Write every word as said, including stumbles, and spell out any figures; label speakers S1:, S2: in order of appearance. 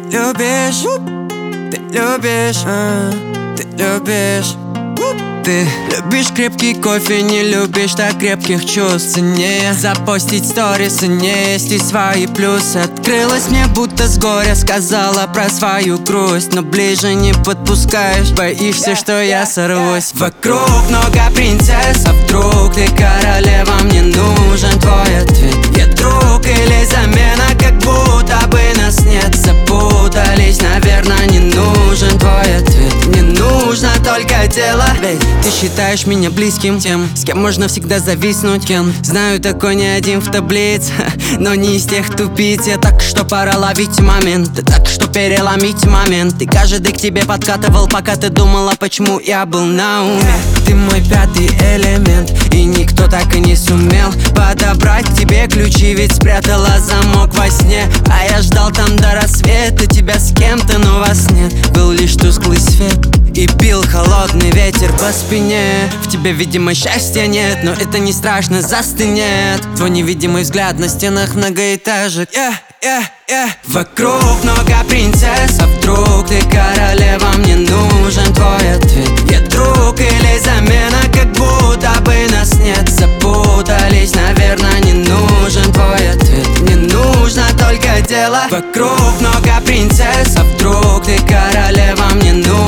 S1: любишь, ты любишь, а, ты любишь. Ты любишь крепкий кофе, не любишь так крепких чувств. Ценнее запостить сторис, не есть и свои плюсы. Открылась мне будто с горя, сказала про свою грусть, но ближе не подпускаешь, боишься, что я сорвусь. Вокруг много принцесс, а вдруг ты королева? Мне нужен твой ответ. Я друг или замена, как будто бы нас нет. Запутались, наверное, не нужен твой ответ. Мне нужно только дело, ведь ты считаешь меня близким, тем, с кем можно всегда зависнуть, кем знаю, такой не один в таблице, но не из тех тупиц. Я так, что пора ловить момент, ты так, что переломить момент. И каждый к тебе подкатывал, пока ты думала, почему я был на уме. Ты мой пятый элемент, и никто так и не сумел подобрать к тебе ключи, ведь спрятала замок во сне. А я ждал там до рассвета тебя с кем-то, но вас нет. Был лишь тусклый свет и бил холодный ветер по спине. В тебе, видимо, счастья нет, но это не страшно, застынет твой невидимый взгляд на стенах многоэтажек. yeah, yeah, yeah. Вокруг много принцесс, а вдруг ты королева? Мне нужен твой ответ. Я друг или замена, как будто бы нас нет. Запутались, наверное, не нужен твой ответ. Мне нужно только дело. Вокруг много принцесс, а вдруг ты королева? Мне нужен